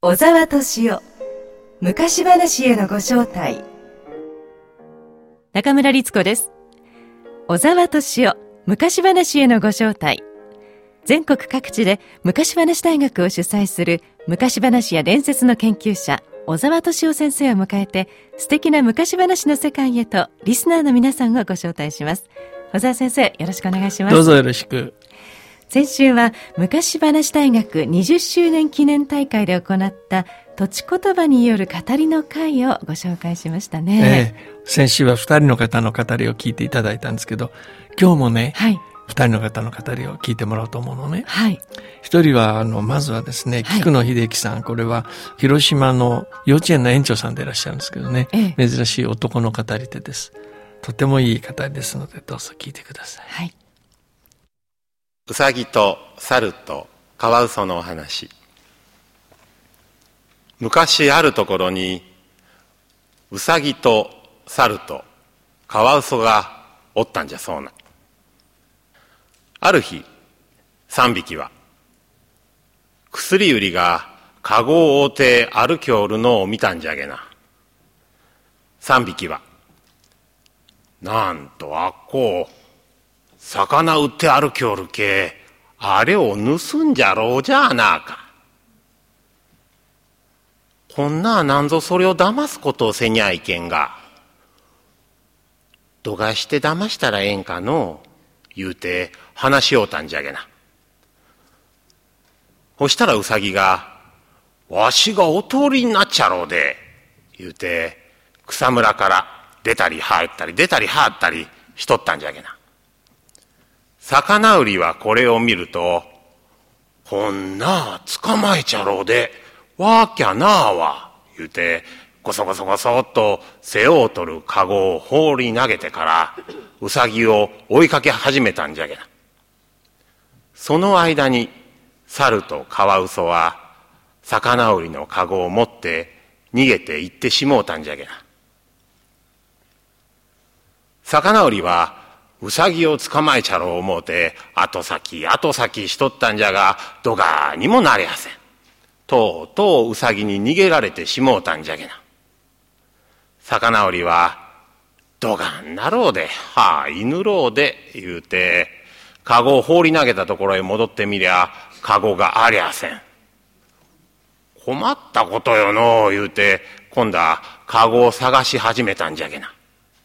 小沢敏夫昔話へのご招待。 中村律子です。小沢敏夫昔話へのご招待。全国各地で昔話大学を主催する昔話や伝説の研究者小沢敏夫先生を迎えて、素敵な昔話の世界へとリスナーの皆さんをご招待します。小沢先生、よろしくお願いします。 どうぞよろしく。 先週は昔話大学20周年記念大会で行った土地言葉による語りの会をご紹介しましたね。 先週は2人の方の語りを聞いていただいたんですけど、今日もね、2人の方の語りを聞いてもらおうと思うのね。1人はまずはですね、菊野秀樹さん。これは広島の幼稚園の園長さんでいらっしゃるんですけどね、珍しい男の語り手です。とてもいい語りですので、どうぞ聞いてください。 うさぎと猿とカワウソのお話。昔あるところにうさぎと猿とカワウソがおったんじゃそうな。ある日3匹は薬売りがかごを覆うて歩きおるのを見たんじゃげな。3匹はなんとあっこう魚売って歩きおるけ、あれを盗んじゃろうじゃあなあか。こんななんぞそれを騙すことをせにゃいけんが、どがして騙したらええんかのう、言うて話しようたんじゃげな。そしたらうさぎが、わしがお通りになっちゃろうで、言うて草むらから出たり入ったり出たり入ったりしとったんじゃげな。魚売りはこれを見ると、こんな捕まえちゃろうで、わーきゃなあわ、言うて、ごそごそごそっと背を取るかごを放り投げてから、うさぎを追いかけ始めたんじゃげな。その間に、猿とカワウソは、魚売りのかごを持って逃げて行ってしもうたんじゃげな。魚売りは、うさぎを捕まえちゃろう思うて、後先後先しとったんじゃが、どがにもなれやせん。とうとううさぎに逃げられてしもうたんじゃげな。魚売りは、どがんなろうで、いぬろうで、言うて、かごを放り投げたところへ戻ってみりゃ、かごがありゃせん。困ったことよのう、言うて、今度はかごを探し始めたんじゃげな。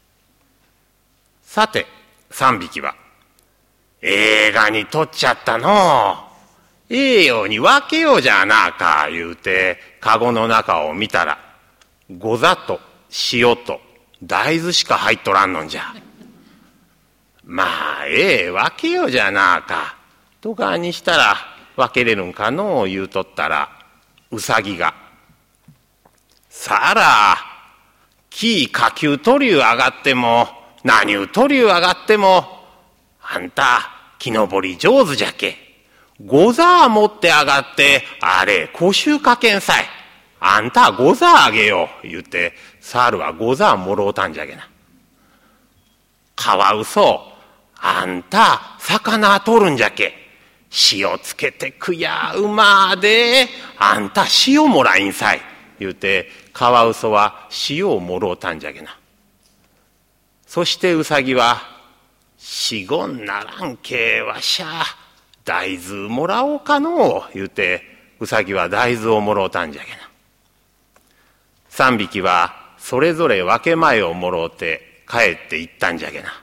さて、3匹は、映画に撮っちゃったのう。ええように分けようじゃなあか、言うて、かごの中を見たら、ござと塩と大豆しか入っとらんのんじゃ。まあ、分けようじゃなあか。とかにしたら分けれるんかのう、言うとったら、うさぎが、さら、木下級取り上がっても、何を取り上がっても、あんた木登り上手じゃけ。ござー持って上がって、あれ腰収かけんさい。あんたござーあげよう。言って、猿はござーもろうたんじゃげな。カワウソ、あんた魚取るんじゃけ。塩つけてくやうまーで、あんた塩もらいんさい。言うて、カワウソは塩をもろうたんじゃげな。そしてうさぎは、しごんならんけわしゃ、大豆もらおうかのう、言うて、うさぎは大豆をもろうたんじゃげな。3匹は、それぞれ分け前をもろうて、帰って行ったんじゃげな。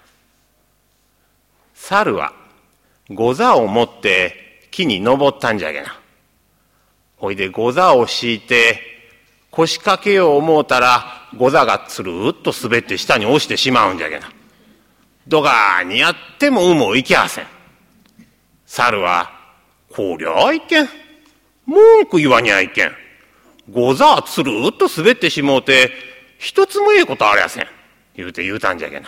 猿は、ござを持って木に登ったんじゃげな。ほいでござを敷いて、腰掛けよう思うたら、ござがつるっと滑って下に落ちてしまうんじゃけな。どがーにやってもうもいきゃせん。猿は、こりゃいけん。文句言わにゃいけん。ござつるっと滑ってしもうて、一つもええことありゃせん。言うて言うたんじゃけな。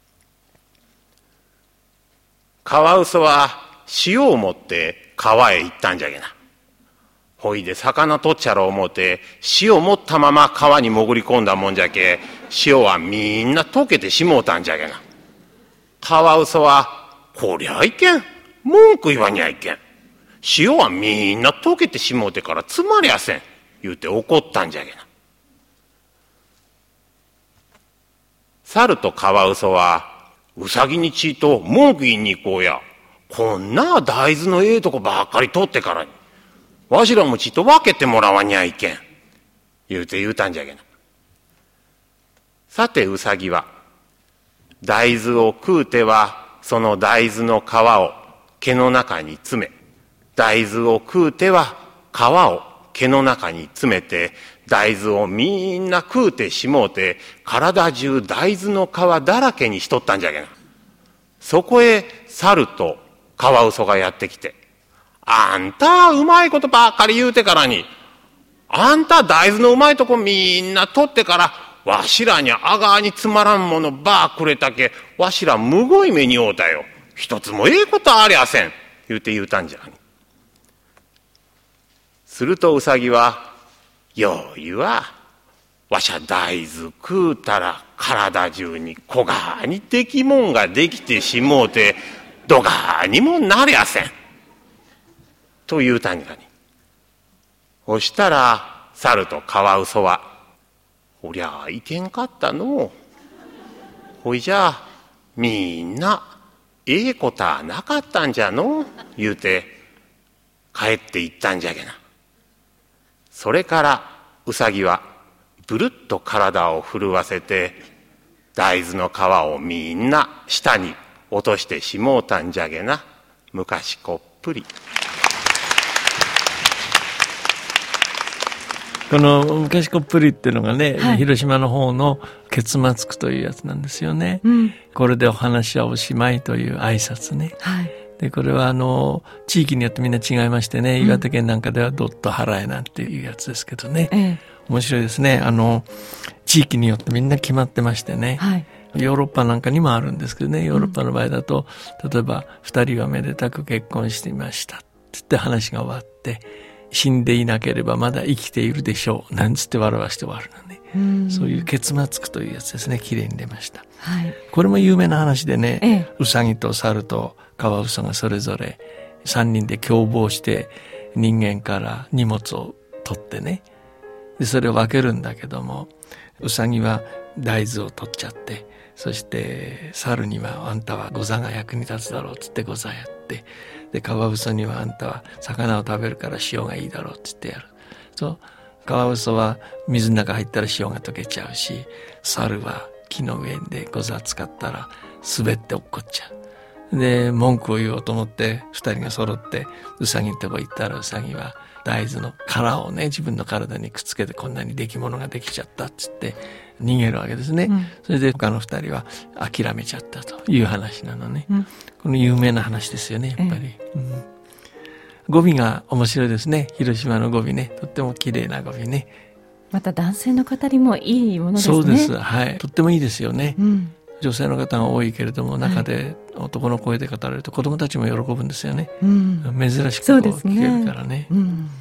カワウソは塩を持って川へ行ったんじゃけな。ほいで魚取っちゃろう思うて、塩持ったまま川に潜り込んだもんじゃけ、塩はみんな溶けてしもうたんじゃけな。カワウソは、こりゃいけん。文句言わにゃいけん。塩はみんな溶けてしもうてからつまりやせん。 言うて怒ったんじゃけな。猿とカワウソはウサギにちと文句言いに行こうや。こんな大豆のええとこばっかり取ってからにわしらもちと分けてもらわにゃいけん言うたんじゃけな。さてウサギは大豆を食うてはその大豆の皮を毛の中に詰め、大豆を食うては皮を毛の中に詰めて、大豆をみんな食うてしもうて、体中大豆の皮だらけにしとったんじゃけな。そこへ猿とカワウソがやってきて、あんたうまいことばっかり言うてからに、あんた大豆のうまいとこみんな取ってから、わしらにあがにつまらんものばくれたけ、わしらむごい目に遭うたよ。一つもええことありゃせん。言うたんじゃ。するとウサギは、よう言わ。わしゃ大豆食うたら体中に小がにできもんができてしもうて、どがにもなりゃせん。と言うたんじゃに。そしたら猿とカワウソは、おりゃいけんかったのう。ほいじゃあみんなええことはなかったんじゃのう言うて帰っていったんじゃけな。それからウサギはぶるっと体を震わせて大豆の皮をみんな下に落としてしもうたんじゃげな。昔こっぷり。 この昔こっぷりっていうのがね、はい、広島の方の結末句というやつなんですよね、これでお話はおしまいという挨拶ね、はい、でこれは地域によってみんな違いましてね、岩手県なんかではドット払えなんていうやつですけどね、面白いですね。地域によってみんな決まってましてね、はい、ヨーロッパなんかにもあるんですけどね、ヨーロッパの場合だと、例えば2人がめでたく結婚していましたって言って話が終わって、死んでいなければまだ生きているでしょうなんつって笑わして終わるのね、そういう結末句というやつですね。綺麗に出ました、はい、これも有名な話でね、ウサギと猿とカワウソがそれぞれ3人で共謀して人間から荷物を取ってね、でそれを分けるんだけども、ウサギは大豆を取っちゃって、そして猿にはあんたはゴザが役に立つだろうっつってゴザやって、でカワウソにはあんたは魚を食べるから塩がいいだろうっつってやる。そうカワウソは水の中入ったら塩が溶けちゃうし、猿は木の上でゴザ使ったら滑って落っこっちゃう。で文句を言おうと思って2人が揃ってウサギのとこ行ったら、ウサギは大豆の殻をね自分の体にくっつけてこんなに出来物ができちゃったっつって逃げるわけですね、それで他の2人は諦めちゃったという話なのね、この有名な話ですよねやっぱり、語尾が面白いですね。広島の語尾ね、とっても綺麗な語尾ね。 また男性の語りもいいものですね。 そうです、はい、とってもいいですよね、女性の方が多いけれども、中で男の声で語られると子供たちも喜ぶんですよね、珍しくこう聞けるからね、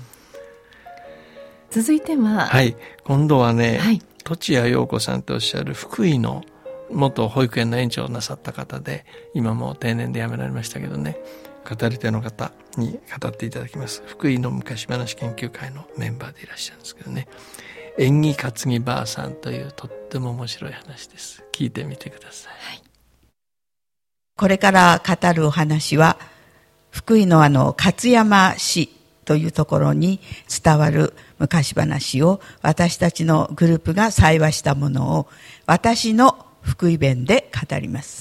続いては、 はい、今度はね、栃谷陽子さんとおっしゃる福井の元保育園の園長をなさった方で、今もう定年で辞められましたけどね、語り手の方に語っていただきます。福井の昔話研究会のメンバーでいらっしゃるんですけどね、縁起担ぎばあさんというとっても面白い話です。聞いてみてください、 これから語るお話は福井の勝山市というところに伝わる昔話を私たちのグループが採話したものを私の福井弁で語ります。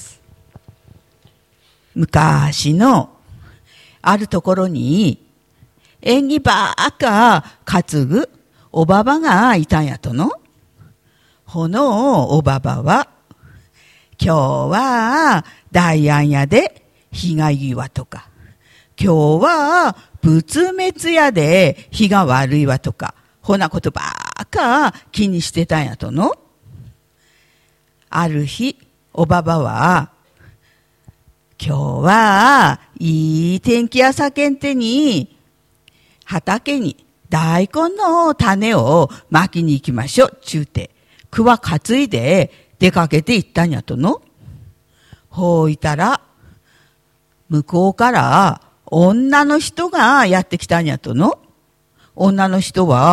昔のあるところに縁起ばっか担ぐおばばがいたんやとの。ほのおばばは今日は大安屋で日がいいわとか、今日は仏滅屋で日が悪いわとか、ほなことばっか気にしてたんやとの。ある日おばばは、今日はいい天気やさけんてに畑に大根の種をまきに行きましょうちゅうて、くわ担いで出かけて行ったんやとの。ほういたら向こうから女の人がやってきたんやとの。女の人は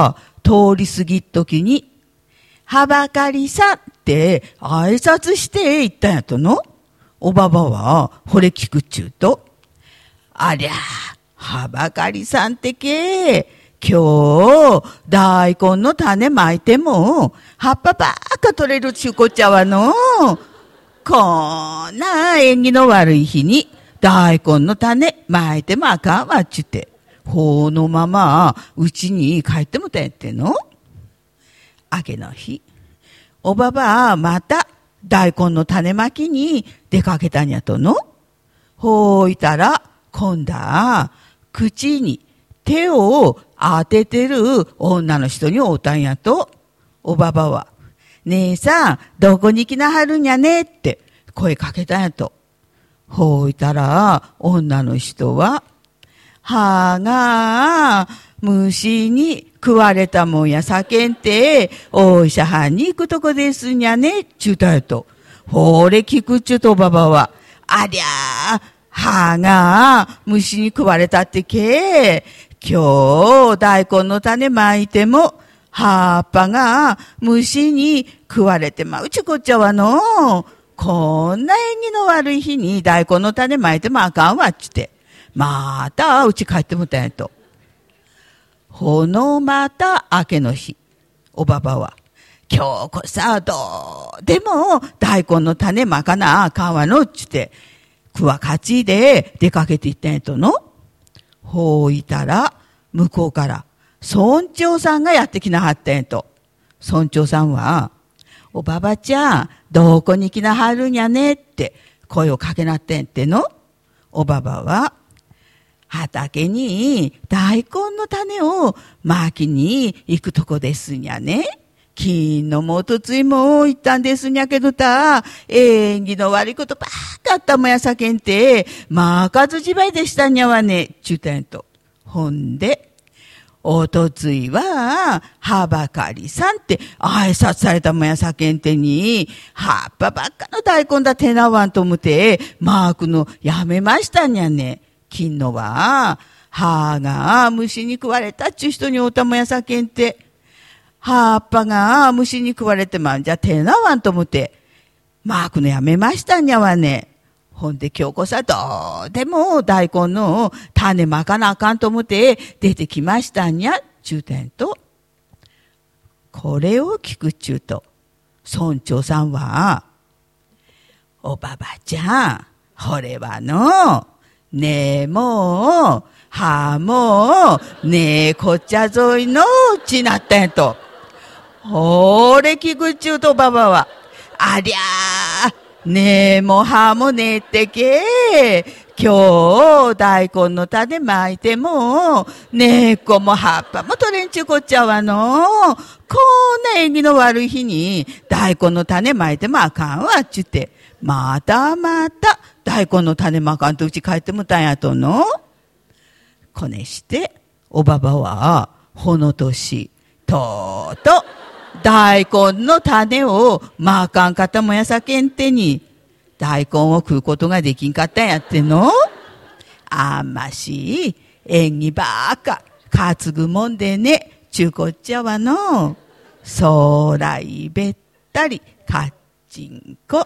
通り過ぎっときに、はばかりさんって挨拶して言ったんやとの。おばばは、ほれ聞くっちゅうと、ありゃ、はばかりさんってけ、今日、大根の種まいても、葉っぱばっか取れるっちゅうこっちゃわの。こんな縁起の悪い日に、大根の種まいてもあかんわっちゅって、ほうのまま、うちに帰ってもたんやっての。明けの日、おばばまた大根の種まきに出かけたんやとの。ほういたら、今度は、口に手を当ててる女の人に会うたんやと。おばばは、姉さん、どこに来なはるんやねって声かけたんやと。ほういたら、女の人は、はが、虫に食われたもんやさけんて、お医者はんに行くとこですんやね、ちゅうたんやと。ほれ聞くっちゅうとおばばは、ありゃー、はが、虫に食われたってけ、今日、大根の種まいても、葉っぱが虫に食われてまうちゅこっちゃわの。こんな縁起の悪い日に大根の種まいてもあかんわっちゅって。またうち帰ってもたんやと。ほのまた明けの日、おばばは、今日こそどうでも大根の種まかなあかんわのっちゅって、くわかちで出かけていったんやとの。ほういたら、向こうから、村長さんがやってきなはったんやと。村長さんは、おばばちゃん、どこに来なはるんやねって声をかけなってんっての。おばばは、畑に大根の種をまきに行くとこですんやね。金のもとついも行ったんですんやけどた、縁起の悪いことばっかあったもんやさけんて、まかずじばいでしたんやわね、ちゅうたんやと。ほんで、おとついは、はばかりさんって挨拶されたもんやさけんてに、葉っぱばっかの大根だてなわんと思て、マークのやめましたんやね。金のは、葉が虫に食われたっちゅう人におたもんやさけんて、葉っぱが虫に食われてまんじゃてなわんと思て、マークのやめましたんやわね。ほんで今日こそどうでも大根の種まかなあかんと思って出てきましたんや、ちゅうてんと。これを聞くっちゅうと、村長さんは、おばばちゃん、ほれはの、ねえもう、はもう、ねえこっちゃ沿いのちなったんやと。ほれ聞くっちゅうとおばばは、ありゃー、ねえもはもねえってけ、今日大根の種まいても、根っこも葉っぱも取れんちゅうこっちゃわの。こんな縁起の悪い日に大根の種まいてもあかんわっちゅって、またまた大根の種まかんとうち帰ってもたんやとの。こねしておばばはほの年とうと大根の種をまかんかったもやさけんてに大根を食うことができんかったんやっての。あんましい縁起ばっか担ぐもんでね、ちゅうこっちゃわの。そらいべったりかっちんこ。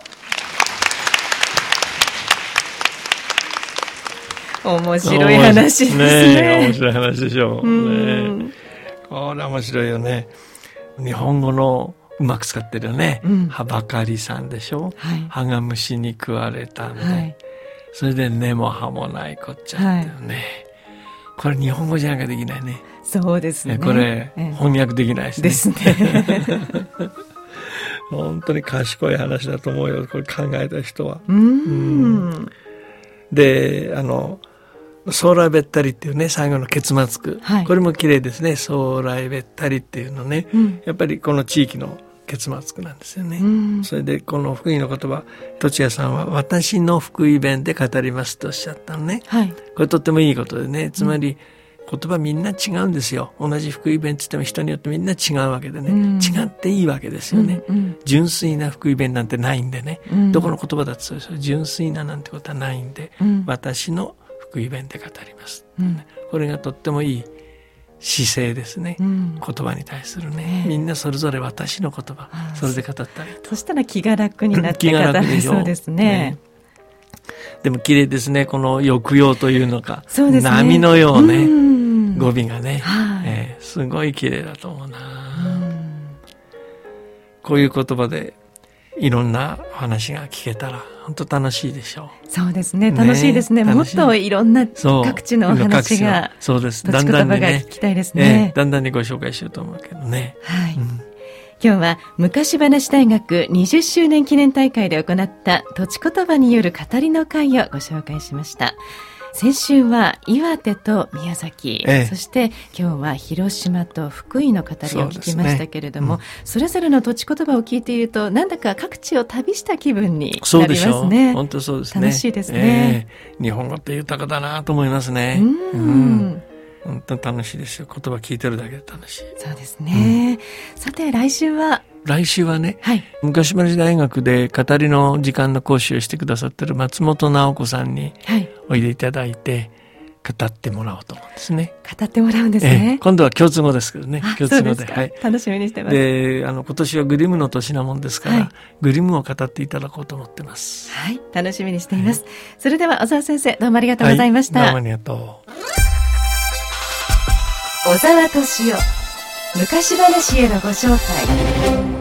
面白い話ですね。 面白い話でしょう。ね、これ面白いよね。日本語のうまく使ってるよね。はばかりさんでしょ。はい、葉が虫に食われたんで、はい、それで根も葉もないこっちゃってよね、はい。これ日本語じゃなきゃできないね。 そうですね。 これ、翻訳できないですね。 ですね。 本当に賢い話だと思うよ。これ考えた人は。で、将来べったりっていうね、最後の結末句、はい、これも綺麗ですね。将来べったりっていうのね、やっぱりこの地域の結末句なんですよね。それでこの福井の言葉、栃谷さんは私の福井弁で語りますとおっしゃったのね、はい、これとってもいいことでね、つまり言葉みんな違うんですよ。同じ福井弁って言っても人によってみんな違うわけでね、違っていいわけですよね。純粋な福井弁なんてないんでね、どこの言葉だってそうですよ。純粋ななんてことはないんで、私の福井弁で語ります、これがとってもいい姿勢ですね、言葉に対するね、みんなそれぞれ私の言葉、それで語ったりと。 そしたら気が楽になって語れそうですね。 でも綺麗ですね、この抑揚というのか、 そうですね、 波のようね、語尾がね、すごい綺麗だと思うな。こういう言葉でいろんな話が聞けたら本当楽しいでしょう。 そうですね、楽しいですね。もっといろんな各地のお話が、 そうです、 土地言葉が聞きたいですね。 だんだんにご紹介しようと思うけどね。 はい。今日は昔話大学20周年記念大会で行った土地言葉による語りの会をご紹介しました。先週は岩手と宮崎、そして今日は広島と福井の語りを聞きましたけれども、それぞれの土地言葉を聞いているとなんだか各地を旅した気分になりますね。 そうでしょう。本当そうですね。 楽しいですね。 日本語って豊かだなと思いますね。本当楽しいですよ。言葉聞いてるだけで楽しい。 そうですね。さて来週はね、昔話大学で語りの時間の講師をしてくださってる松本直子さんにおいでいただいて語ってもらおうと思うんですね。 語ってもらうんですね。 今度は共通語ですけどね。共通語で。 楽しみにしてます。 で、今年はグリムの年なもんですから、グリムを語っていただこうと思ってます。 はい、楽しみにしています。それでは小沢先生、どうもありがとうございました。 どうもありがとう。 小沢敏夫、昔話へのご招待。